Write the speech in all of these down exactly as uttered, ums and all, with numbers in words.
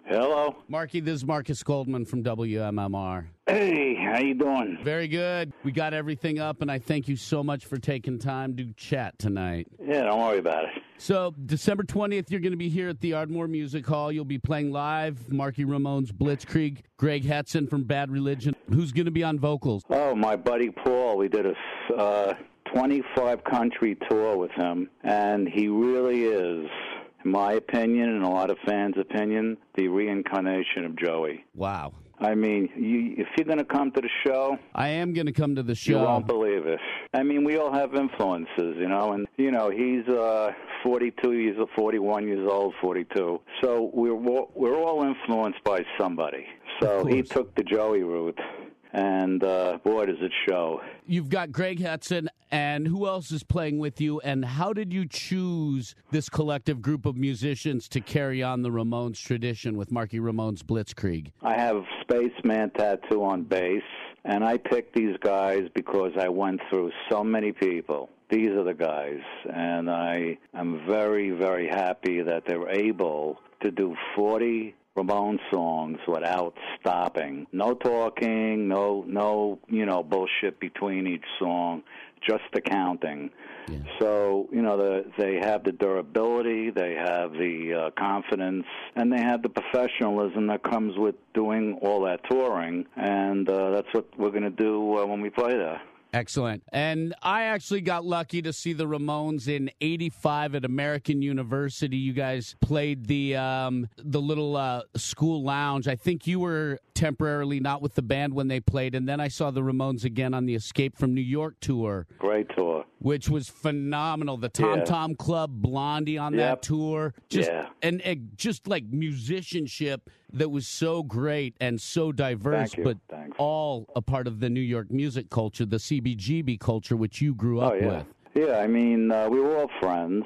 Hello. Marky, this is Marcus Goldman from W M M R. Hey, how you doing? Very good. We got everything up, and I thank you so much for taking time to chat tonight. Yeah, don't worry about it. So, December twentieth, you're going to be here at the Ardmore Music Hall. You'll be playing live Marky Ramone's Blitzkrieg, Greg Hetson from Bad Religion. Who's going to be on vocals? Oh, my buddy Paul. We did a uh, twenty-five country tour with him, and he really is, in my opinion and a lot of fans' opinion, the reincarnation of Joey. Wow. I mean, you, if you're going to come to the show... I am going to come to the show. You won't believe it. I mean, we all have influences, you know, and, you know, he's uh, forty-two, he's forty-one years old, forty-two. So we're, we're all influenced by somebody. So he took the Joey route. And, uh, boy, does it show. You've got Greg Hetson, and who else is playing with you? And how did you choose this collective group of musicians to carry on the Ramones tradition with Marky Ramone's Blitzkrieg? I have Spaceman tattoo on bass, and I picked these guys because I went through so many people. These are the guys, and I am very, very happy that they're able to do forty Ramone songs without stopping. No talking, no, no, you know, bullshit between each song, just the counting. Yeah. So, you know, the, they have the durability, they have the uh, confidence, and they have the professionalism that comes with doing all that touring, and uh, that's what we're going to do uh, when we play there. Excellent. And I actually got lucky to see the Ramones in eighty-five at American University. You guys played the um, the little uh, school lounge. I think you were temporarily not with the band when they played, and then I saw the Ramones again on the Escape from New York tour. Great tour. Which was phenomenal. The Tom yeah. Tom Club, Blondie on yep. that tour. Just, yeah. And, and just like musicianship that was so great and so diverse, Thank you. but Thanks. all a part of the New York music culture, the C B G B culture, which you grew up oh, yeah. with. Yeah, I mean, uh, we were all friends,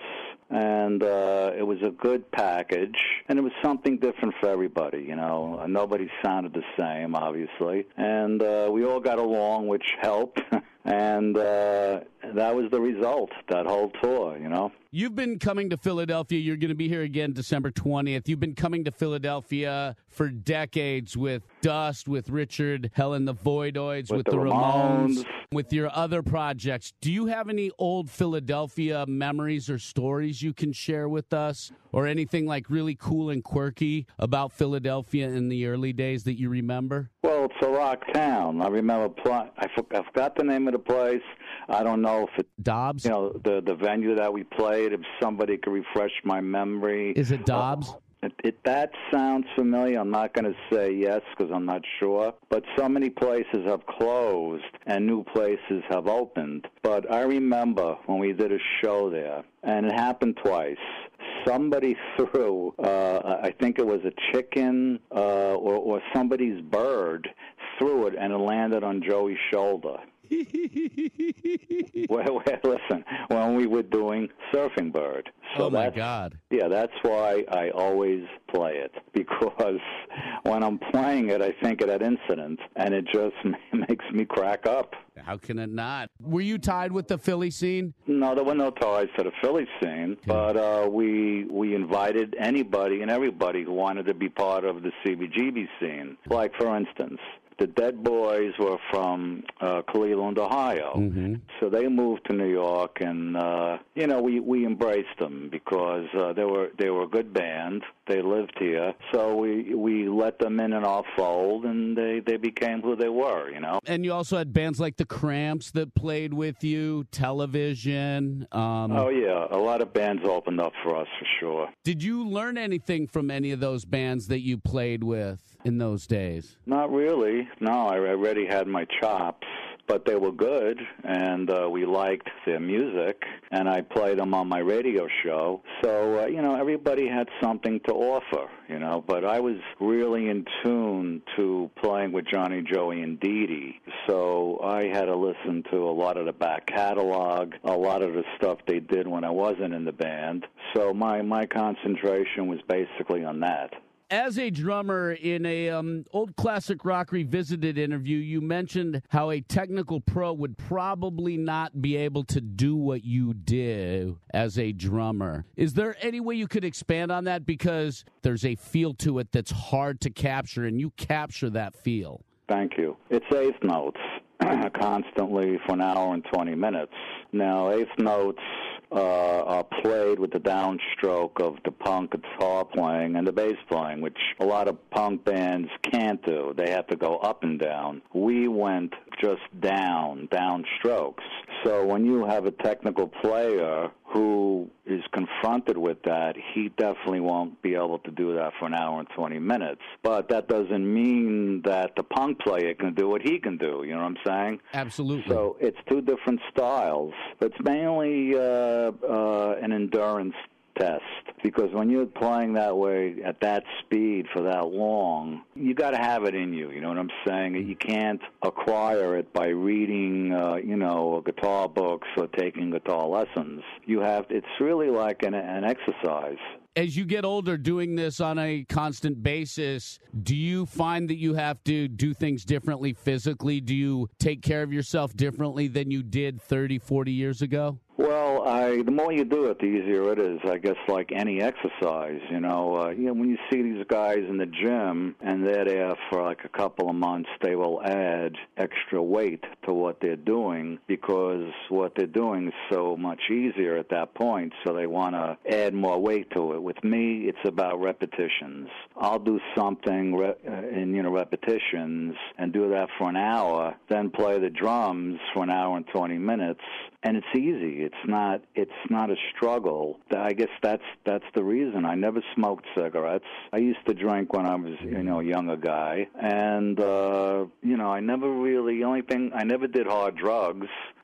and uh, it was a good package, and it was something different for everybody, you know. Nobody sounded the same, obviously, and uh, we all got along, which helped, and uh, that was the result, that whole tour, you know. You've been coming to Philadelphia. You're going to be here again December twentieth. You've been coming to Philadelphia for decades with Dust, with Richard, Helen the Voidoids, with, with the, the Ramones, Ramones, with your other projects. Do you have any old Philadelphia memories or stories you can share with us? Or anything like really cool and quirky about Philadelphia in the early days that you remember? Well, it's a rock town. I remember, pl- I, for- I forgot the name of the place. I don't know if it's... Dobbs? You know, the, the venue that we played, if somebody could refresh my memory. Is it Dobbs? Uh, It, it, that sounds familiar. I'm not going to say yes because I'm not sure. But so many places have closed and new places have opened. But I remember when we did a show there, and it happened twice. Somebody threw, uh, I think it was a chicken uh, or, or somebody's bird, threw it and it landed on Joey's shoulder. well, well, listen, when we were doing Surfing Bird. So oh, my God. Yeah, that's why I always play it, because when I'm playing it, I think of that incident, and it just makes me crack up. How can it not? Were you tied with the Philly scene? No, there were no ties to the Philly scene, okay. but uh, we we invited anybody and everybody who wanted to be part of the C B G B scene. Like, for instance, the Dead Boys were from uh, Cleveland, Ohio. Mm-hmm. So they moved to New York, and, uh, you know, we, we embraced them because uh, they were they were a good band. They lived here. So we we let them in in our fold, and they, they became who they were, you know. And you also had bands like the Cramps that played with you, Television. Um, oh, yeah. A lot of bands opened up for us, for sure. Did you learn anything from any of those bands that you played with in those days? Not really. No, I already had my chops, but they were good, and uh, we liked their music, and I played them on my radio show. So, uh, you know, everybody had something to offer, you know, but I was really in tune to playing with Johnny, Joey, and Dee Dee. So I had to listen to a lot of the back catalog, a lot of the stuff they did when I wasn't in the band. So my, my concentration was basically on that. as a drummer in a um, old Classic Rock Revisited interview, you mentioned how a technical pro would probably not be able to do what you do as a drummer. Is there any way you could expand on that? Because there's a feel to it that's hard to capture, and you capture that feel. Thank you. It's eighth notes constantly for an hour and twenty minutes. Now, eighth notes uh, are played with the downstroke of the punk guitar playing and the bass playing, which a lot of punk bands can't do. They have to go up and down. We went just down, downstrokes. So when you have a technical player who is confronted with that, he definitely won't be able to do that for an hour and twenty minutes. But that doesn't mean that the punk player can do what he can do. You know what I'm saying? Absolutely. So it's two different styles. It's mainly uh, uh, an endurance test, because when you're playing that way at that speed for that long, you got to have it in you. You know what I'm saying? You can't acquire it by reading, uh, you know, guitar books or taking guitar lessons. You have. It's really like an, an exercise. As you get older doing this on a constant basis, do you find that you have to do things differently physically? Do you take care of yourself differently than you did thirty, forty years ago? Well, I, the more you do it, the easier it is. I guess like any exercise, you know. Uh, you know, when you see these guys in the gym and they're there for like a couple of months, they will add extra weight to what they're doing because what they're doing is so much easier at that point, so they want to add more weight to it. With me, it's about repetitions. I'll do something re- in, you know, repetitions and do that for an hour, then play the drums for an hour and twenty minutes, and it's easy. It's not. It's not a struggle. I guess that's that's the reason. I never smoked cigarettes. I used to drink when I was, you know, a younger guy, and uh, you know, I never really. The only thing I never did hard drugs.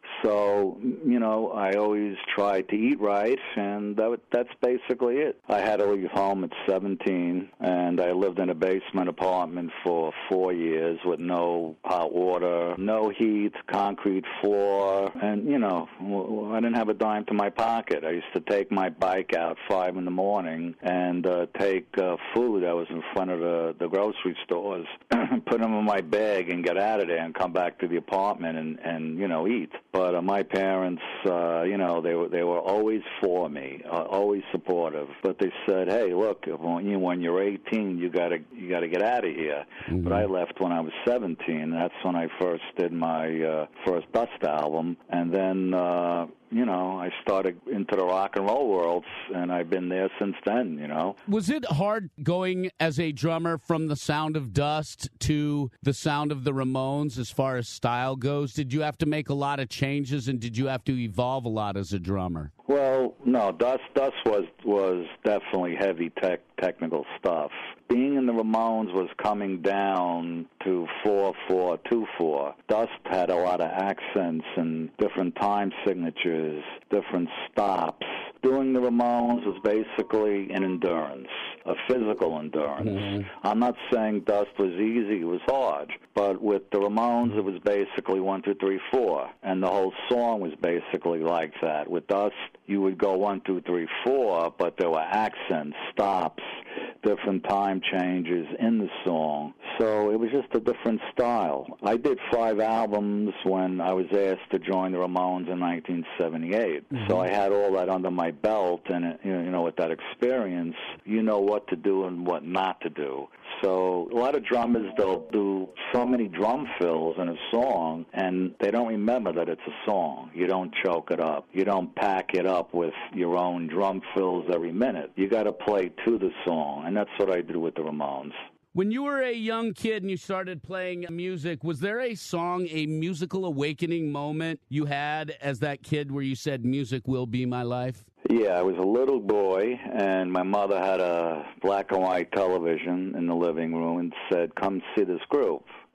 So, you know, I always tried to eat right, and that, that's basically it. I had to leave home at seventeen, and I lived in a basement apartment for four years with no hot water, no heat, concrete floor, and, you know, I didn't have a dime to my pocket. I used to take my bike out five in the morning and uh, take uh, food that was in front of the, the grocery stores, put them in my bag and get out of there and come back to the apartment and, and you know, eat. But uh, my parents, uh, you know, they were they were always for me, uh, always supportive. But they said, "Hey, look, when, you, when you're eighteen, you gotta you gotta get out of here." Mm-hmm. But I left when I was seventeen. That's when I first did my uh, first Dust album, and then. Uh, You know, I started into the rock and roll world, and I've been there since then, you know. Was it hard going as a drummer from the sound of Dust to the sound of the Ramones as far as style goes? Did you have to make a lot of changes, and did you have to evolve a lot as a drummer? Well, no, Dust Dust was was definitely heavy tech technical stuff. Being in the Ramones was coming down to four four two four. Dust had a lot of accents and different time signatures, different stops. Doing the Ramones was basically an endurance, a physical endurance. Mm-hmm. I'm not saying Dust was easy, it was hard. But with the Ramones, it was basically one, two, three, four. And the whole song was basically like that. With Dust, you would go one, two, three, four, but there were accents, stops, different time changes in the song. So it was just a different style. I did five albums when I was asked to join the Ramones in nineteen seventy-eight. Mm-hmm. So I had all that under my belt, and, you know, with that experience, you know what to do and what not to do. So a lot of drummers, they'll do so many drum fills in a song, and they don't remember that it's a song. You don't choke it up. You don't pack it up with your own drum fills every minute. You got to play to the song, and that's what I do with the Ramones. When you were a young kid and you started playing music, was there a song, a musical awakening moment you had as that kid where you said, music will be my life? Yeah, I was a little boy, and my mother had a black and white television in the living room and said, come see this group.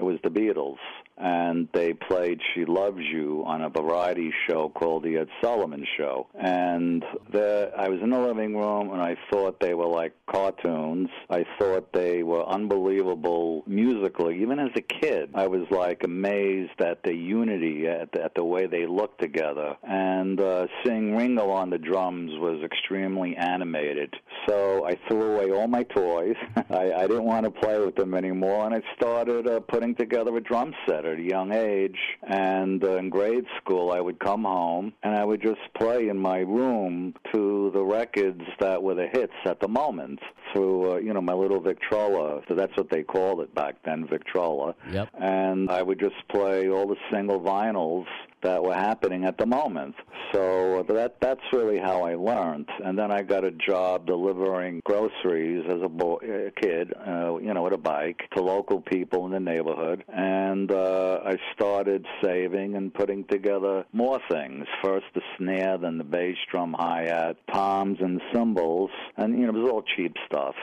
It was the Beatles. And they played She Loves You on a variety show called The Ed Sullivan Show. And the, I was in the living room, and I thought they were like cartoons. I thought they were unbelievable musically. Even as a kid, I was like amazed at the unity, at the, at the way they looked together. And uh, seeing Ringo on the drums was extremely animated. So I threw away all my toys. I, I didn't want to play with them anymore, and I started uh, putting together a drum set at a young age. And uh, in grade school, I would come home, and I would just play in my room to the records that were the hits at the moment through, uh, you know, my little Victrola. So that's what they called it back then, Victrola. Yep. And I would just play all the single vinyls that were happening at the moment. So that that's really how I learned. And then I got a job delivering groceries as a, boy, a kid, uh, you know, with a bike to local people in the neighborhood. And uh, I started saving and putting together more things. First the snare, then the bass drum, hi-hat, toms and cymbals. And, you know, it was all cheap stuff.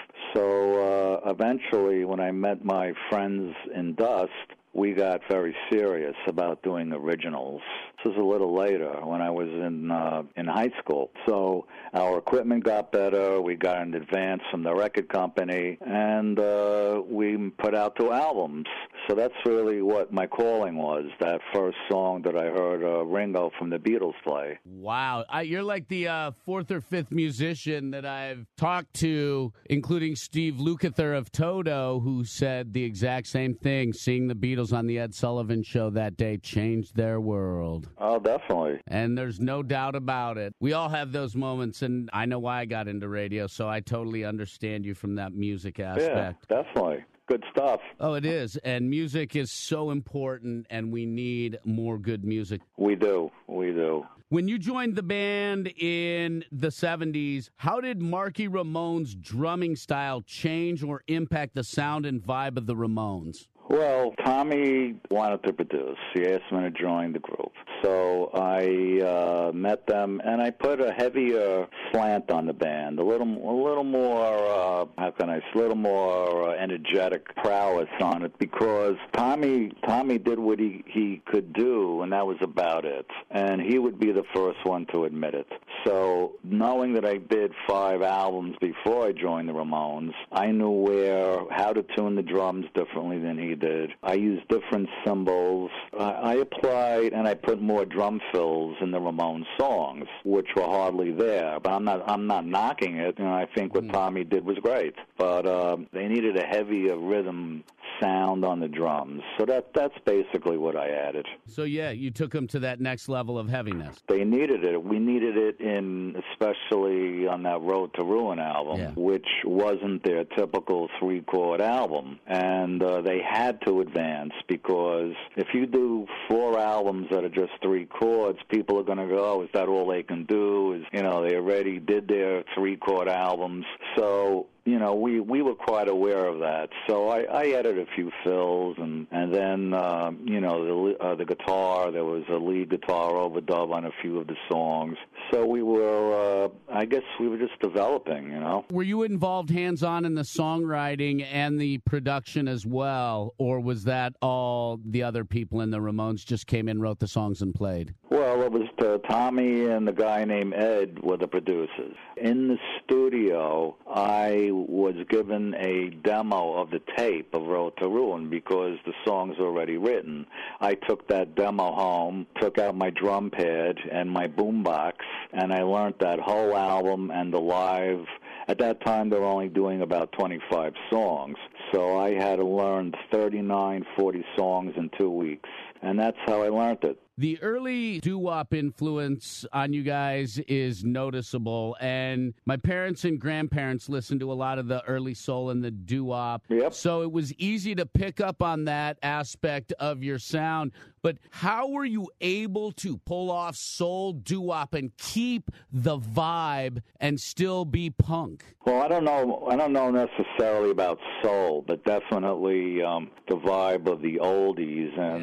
So uh, eventually, when I met my friends in Dust, we got very serious about doing originals. This was a little later when I was in uh, in high school. So our equipment got better. We got an advance from the record company, and uh, we put out two albums. So that's really what my calling was, that first song that I heard uh, Ringo from the Beatles play. Wow. I, you're like the uh, fourth or fifth musician that I've talked to, including Steve Lukather of Toto, who said the exact same thing. Seeing the Beatles on the Ed Sullivan Show that day changed their world. Oh, definitely. And there's no doubt about it. We all have those moments, and I know why I got into radio, so I totally understand you from that music aspect. Yeah, definitely. Good stuff. Oh, it is. And music is so important, and we need more good music. We do. We do. When you joined the band in the seventies, how did Marky Ramone's drumming style change or impact the sound and vibe of the Ramones? Well, Tommy wanted to produce. He asked me to join the group. So I uh, met them, and I put a heavier slant on the band, a little, a little more, uh, how can I say, a little more uh, energetic prowess on it, because Tommy, Tommy did what he, he could do, and that was about it. And he would be the first one to admit it. So knowing that I did five albums before I joined the Ramones, I knew where, how to tune the drums differently than he did. I used different cymbals. I, I applied, and I put more drum fills in the Ramones songs, which were hardly there. But I'm not I'm not knocking it. You know, I think what Tommy did was great. But uh, they needed a heavier rhythm sound on the drums. So that that's basically what I added. So, yeah, you took them to that next level of heaviness. They needed it. We needed it in, especially on that Road to Ruin album, yeah. which wasn't their typical three-chord album. And uh, they had to advance, because if you do four albums that are just three chords, people are going to go, oh, is that all they can do? Is, you know, they already did their three-chord albums. So, you know, we, we were quite aware of that. So I, I added a few fills, and, and then, uh, you know, the, uh, the guitar, there was a lead guitar overdub on a few of the songs. So we were, uh, I guess we were just developing, you know. Were you involved hands-on in the songwriting and the production as well, or was that all the other people in the Ramones just came in, wrote the songs, and played? Well, it was uh, Tommy and the guy named Ed were the producers. In the studio, I was given a demo of the tape of Road to Ruin because the song's already written. I took that demo home, took out my drum pad and my boombox, and I learned that whole album and the live. At that time, they were only doing about twenty-five songs, so I had to learn thirty-nine, forty songs in two weeks, and that's how I learned it. The early doo-wop influence on you guys is noticeable, and my parents and grandparents listened to a lot of the early soul and the doo-wop. Yep. So it was easy to pick up on that aspect of your sound. But how were you able to pull off soul doo-wop and keep the vibe and still be punk? Well, I don't know. I don't know necessarily about soul, but definitely um, the vibe of the oldies, and yeah. um,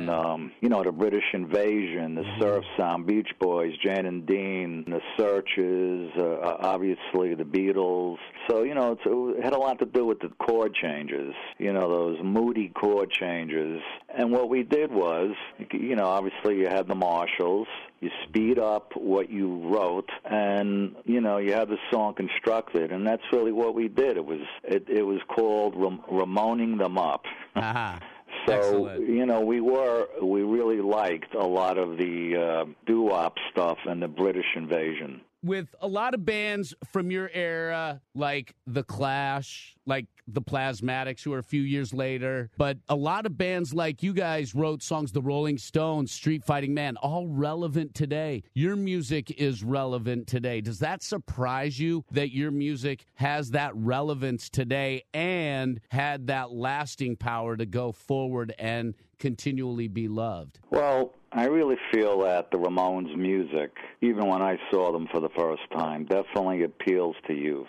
um, you know, the British Invasion, the mm-hmm. Surf Sound, Beach Boys, Jane and Dean, the Searchers, uh, obviously the Beatles. So, you know, it's, it had a lot to do with the chord changes, you know, those moody chord changes. And what we did was, you know, obviously you had the Marshalls. You speed up what you wrote, and you know you have the song constructed, and that's really what we did. It was it, it was called Ram- Ramoning them up. Uh-huh. So Excellent. you know we were we really liked a lot of the uh, doo-wop stuff and the British Invasion. With a lot of bands from your era, like The Clash, like the Plasmatics, who are a few years later, but a lot of bands like you guys wrote songs, the Rolling Stones, Street Fighting Man, all relevant today. Your music is relevant today. Does that surprise you that your music has that relevance today and had that lasting power to go forward and continually be loved? Well, I really feel that the Ramones' music, even when I saw them for the first time, definitely appeals to youth.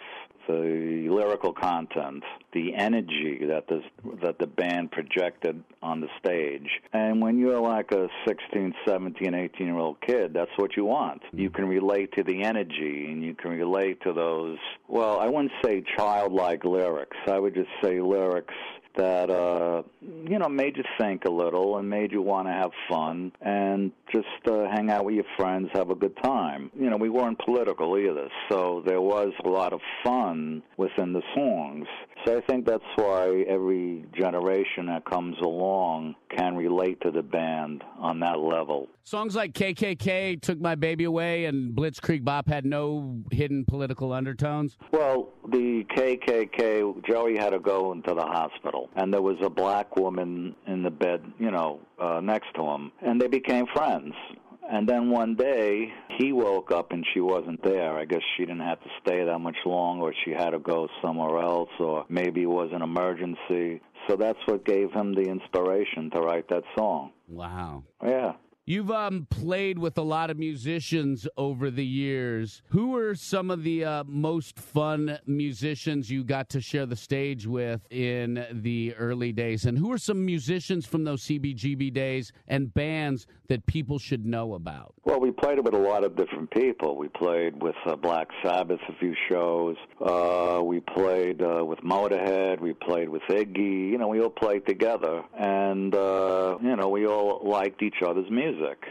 The lyrical content, the energy that the, that the band projected on the stage. And when you're like a sixteen, seventeen, eighteen-year-old kid, that's what you want. You can relate to the energy, and you can relate to those, well, I wouldn't say childlike lyrics. I would just say lyrics that, uh, you know, made you think a little and made you want to have fun and just uh, hang out with your friends, have a good time. You know, we weren't political either, so there was a lot of fun within the songs. So I think that's why every generation that comes along can relate to the band on that level. Songs like K K K, Took My Baby Away, and Blitzkrieg Bop had no hidden political undertones? Well, the K K K, Joey had to go into the hospital, and there was a black woman in the bed, you know, uh, next to him, and they became friends. And then one day, he woke up and she wasn't there. I guess she didn't have to stay that much long, or she had to go somewhere else, or maybe it was an emergency. So that's what gave him the inspiration to write that song. Wow. Yeah. You've um, played with a lot of musicians over the years. Who are some of the uh, most fun musicians you got to share the stage with in the early days? And who are some musicians from those C B G B days and bands that people should know about? Well, we played with a lot of different people. We played with uh, Black Sabbath a few shows. Uh, we played uh, with Motorhead. We played with Iggy. You know, we all played together. And, uh, you know, we all liked each other's music.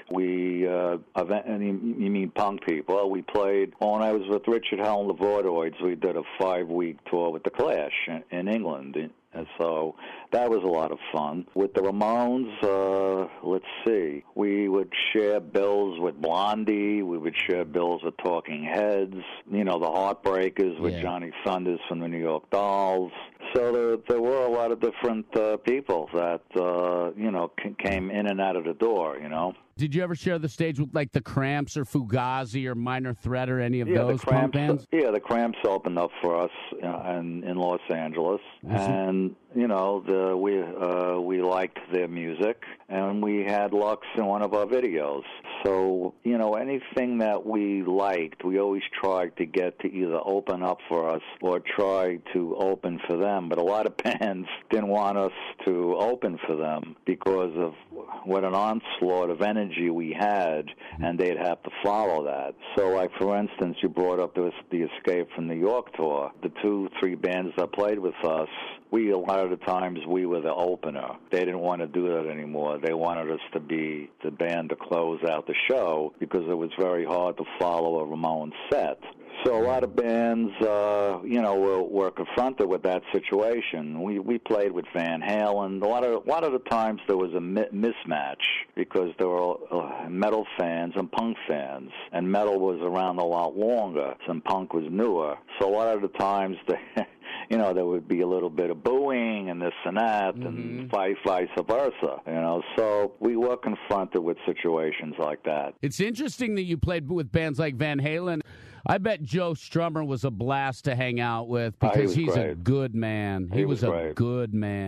We, uh, event, and you, you mean punk people? Well, we played, when I was with Richard Hell and the Voidoids, we did a five-week tour with The Clash in, in England. And so that was a lot of fun. With the Ramones, uh, let's see, we would share bills with Blondie. We would share bills with Talking Heads. You know, the Heartbreakers with yeah. Johnny Thunders from the New York Dolls. So there, there were a lot of different uh, people that, uh, you know, c- came in and out of the door, you know. Did you ever share the stage with, like, the Cramps or Fugazi or Minor Threat or any of yeah, those the Cramps, punk bands? Yeah, the Cramps opened up for us uh, in, in Los Angeles. Mm-hmm. And, you know, the, we uh, we liked their music, and we had Lux in one of our videos. So, you know, anything that we liked, we always tried to get to either open up for us or try to open for them. But a lot of bands didn't want us to open for them because of what an onslaught of energy we had, and they'd have to follow that. So, like, for instance, you brought up the, the Escape from New York tour. The two, three bands that played with us, we, a lot of the times, we were the opener. They didn't want to do that anymore. They wanted us to be the band to close out the show because it was very hard to follow a Ramones set. So a lot of bands, uh, you know, were, were confronted with that situation. We we played with Van Halen. A lot of a lot of the times there was a mi- mismatch because there were uh, metal fans and punk fans, and metal was around a lot longer, and punk was newer. So a lot of the times they. You know, there would be a little bit of booing and this and that, mm-hmm. and vice, vice versa, you know. So we were confronted with situations like that. It's interesting that you played with bands like Van Halen. I bet Joe Strummer was a blast to hang out with because oh, he he's great. a good man. He, he was, was a great. good man.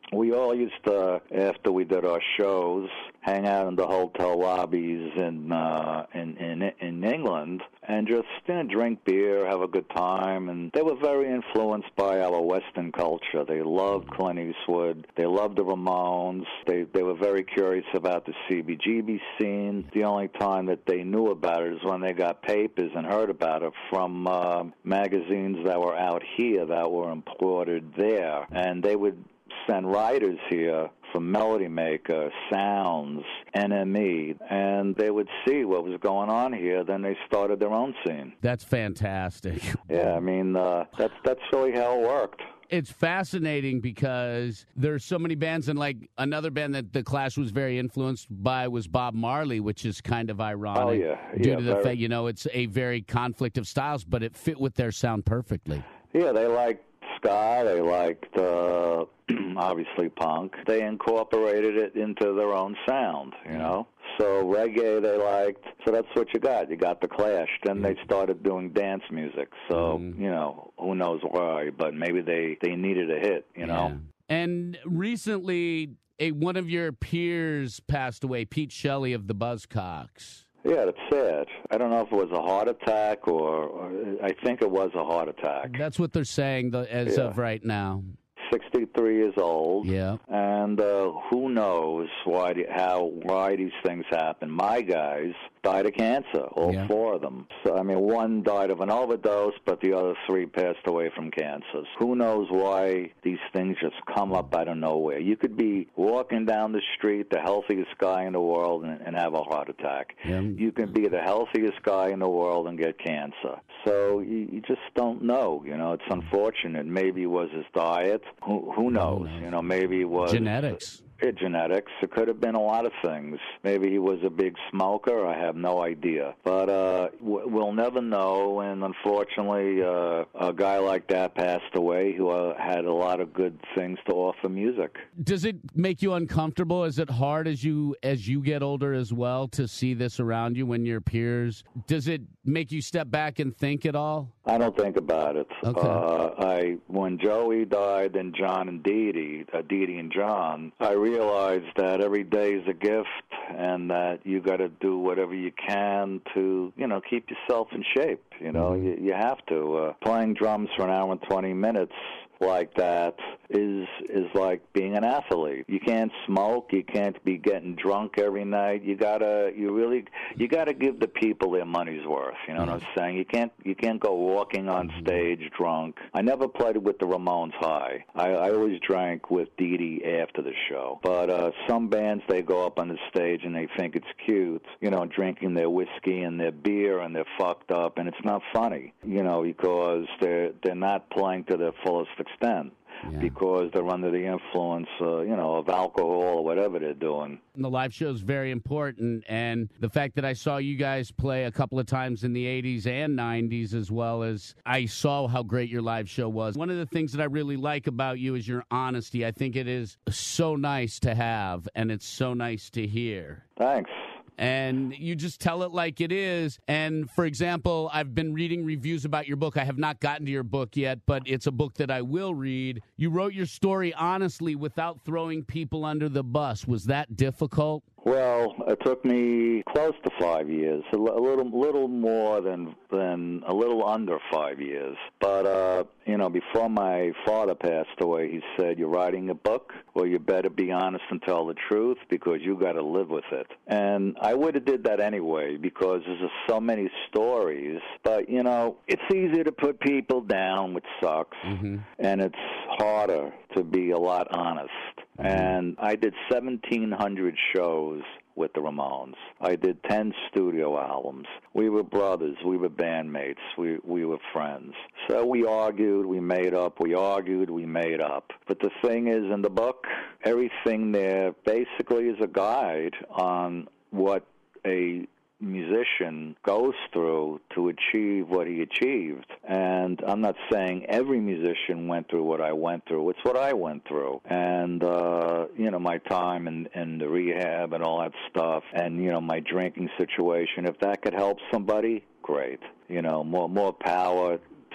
we all used to, after we did our shows, hang out in the hotel lobbies in uh, in, in in England and just you know, drink beer, have a good time. And they were very influenced by our Western culture. They loved Clint Eastwood. They loved the Ramones. They they were very curious about the C B G B scene. The only time that they knew about it is when they got papers and heard about it from uh, magazines that were out here that were imported there. And they would send writers here from Melody Maker, Sounds, N M E, and they would see what was going on here. Then they started their own scene. That's fantastic. Yeah, I mean, uh, that's that's really how it worked. It's fascinating because there's so many bands, and like another band that the Clash was very influenced by was Bob Marley, which is kind of ironic. Oh, yeah. Due yeah, to the very... fact, you know, it's a very conflict of styles, but it fit with their sound perfectly. Yeah, they liked ska, they liked, uh, obviously, punk. They incorporated it into their own sound, you know? So reggae they liked. So that's what you got. You got the Clash. Then they started doing dance music. So, mm. you know, who knows why, but maybe they, they needed a hit, you know? Yeah. And recently, a, one of your peers passed away, Pete Shelley of the Buzzcocks. Yeah, that's sad. I don't know if it was a heart attack or, or I think it was a heart attack. That's what they're saying the, as yeah. of right now. sixty-three years old. Yeah. And uh, who knows why how why these things happen. My guys died of cancer, all yeah. four of them. So, I mean, one died of an overdose, but the other three passed away from cancers. Who knows why these things just come up out of nowhere. You could be walking down the street, the healthiest guy in the world, and, and have a heart attack. Yeah. You can be the healthiest guy in the world and get cancer. So you, you just don't know, you know. It's unfortunate. Maybe it was his diet. Who, who knows? You know, maybe it was... genetics. It, genetics. It could have been a lot of things. Maybe he was a big smoker. I have no idea. But uh, we'll never know. And unfortunately, uh, a guy like that passed away who uh, had a lot of good things to offer music. Does it make you uncomfortable? Is it hard as you as you get older as well to see this around you when your peers? Does it make you step back and think at all? I don't think about it. Okay. Uh, I when Joey died and John and Dee Dee, uh, Dee Dee and John, I realized that every day is a gift and that you got to do whatever you can to, you know, keep yourself in shape. You know, mm-hmm. you, you have to. Uh, playing drums for an hour and twenty minutes like that is is like being an athlete. You can't smoke. You can't be getting drunk every night. You gotta, you really, you gotta give the people their money's worth. You know mm-hmm. what I'm saying? You can't, you can't go walking on stage drunk. I never played with the Ramones high. I, I always drank with Dee Dee after the show. But uh, some bands, they go up on the stage and they think it's cute, you know, drinking their whiskey and their beer and they're fucked up, and it's not funny, you know, because they're they're not playing to their fullest extent. Yeah. Because they're under the influence, uh, you know, of alcohol or whatever they're doing. And the live show is very important, and the fact that I saw you guys play a couple of times in the eighties and nineties, as well as I saw how great your live show was. One of the things that I really like about you is your honesty. I think it is so nice to have, and it's so nice to hear. Thanks. And you just tell it like it is. And, for example, I've been reading reviews about your book. I have not gotten to your book yet, but it's a book that I will read. You wrote your story honestly without throwing people under the bus. Was that difficult? Well, it took me close to five years, a little, little more than than a little under five years. But uh, you know, before my father passed away, he said, "You're writing a book, well, you better be honest and tell the truth because you got to live with it." And I would have did that anyway because there's just so many stories. But you know, it's easier to put people down, which sucks, mm-hmm. and it's harder to be a lot honest. And I did seventeen hundred shows with the Ramones. I did ten studio albums. We were brothers. We were bandmates. We we were friends. So we argued. We made up. We argued. We made up. But the thing is, in the book, everything there basically is a guide on what a musician goes through to achieve what he achieved. And I'm not saying every musician went through what I went through. It's what I went through. And, uh, you know, my time in, in the rehab and all that stuff and, you know, my drinking situation, if that could help somebody, great. You know, more more power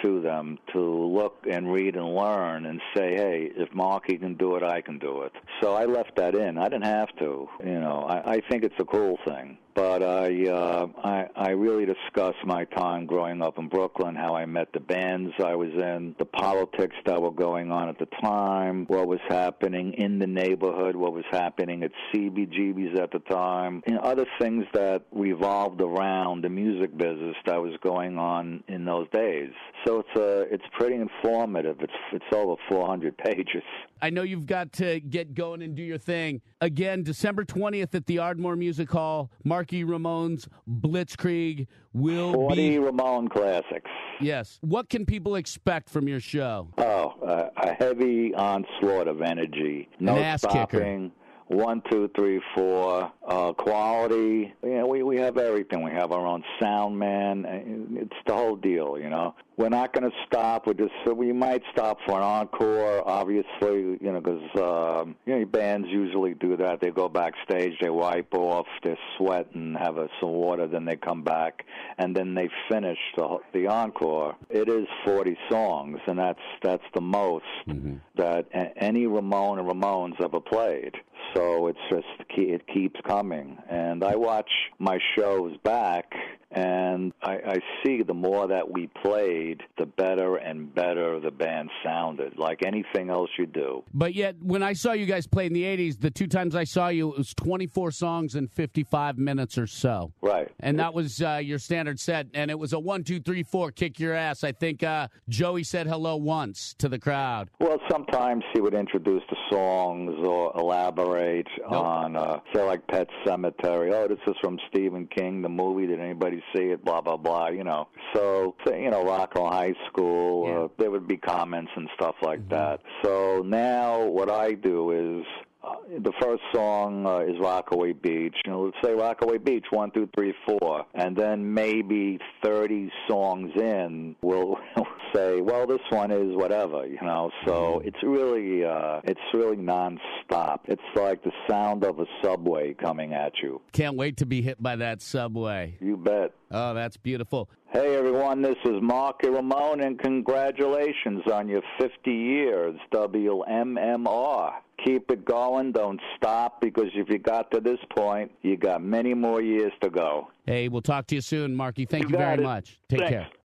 to them to look and read and learn and say, hey, if Marky can do it, I can do it. So I left that in. I didn't have to. You know, I, I think it's a cool thing. But I, uh, I I really discuss my time growing up in Brooklyn, how I met the bands I was in, the politics that were going on at the time, what was happening in the neighborhood, what was happening at C B G B's at the time, and other things that revolved around the music business that was going on in those days. So it's uh, it's pretty informative. It's it's over four hundred pages. I know you've got to get going and do your thing. Again, December twentieth at the Ardmore Music Hall, Marky Ramone's Blitzkrieg will forty be... Ramone classics. Yes. What can people expect from your show? Oh, uh, a heavy onslaught of energy. No An ass stopping. kicker. One, two, three, four. Uh, quality. You know, we, we have everything. We have our own sound man. It's the whole deal, you know. We're not going to stop. We're just, we might stop for an encore, obviously, you know, because um, you know, bands usually do that. They go backstage, they wipe off their sweat and have a, some water, then they come back, and then they finish the, the encore. It is forty songs, and that's that's the most mm-hmm. that a- any Ramone or Ramones ever played. So it's just, it keeps coming. And I watch my shows back, and I, I see the more that we played, the better and better the band sounded, like anything else you do. But yet, when I saw you guys play in the eighties, the two times I saw you, it was twenty-four songs in fifty-five minutes or so. Right. And that was uh, your standard set, and it was a one, two, three, four, kick your ass. I think uh, Joey said hello once to the crowd. Well, sometimes he would introduce the songs or elaborate nope. on, uh, say, like Pet Sematary. Oh, this is from Stephen King, the movie. Did anybody see it? Blah, blah, blah, you know. So, you know, Rockville High School, yeah. uh, there would be comments and stuff like mm-hmm. that. So now what I do is, Uh, the first song uh, is Rockaway Beach. You know, let's say Rockaway Beach, one, two, three, four. And then maybe thirty songs in, we'll say, well, this one is whatever, you know. So it's really, uh, it's really nonstop. It's like the sound of a subway coming at you. Can't wait to be hit by that subway. You bet. Oh, that's beautiful. Hey, everyone, this is Marky Ramone, and congratulations on your fifty years, W M M R. Keep it going. Don't stop, because if you got to this point, you got many more years to go. Hey, we'll talk to you soon, Marky. Thank you, you very it. much. Take Thanks. care.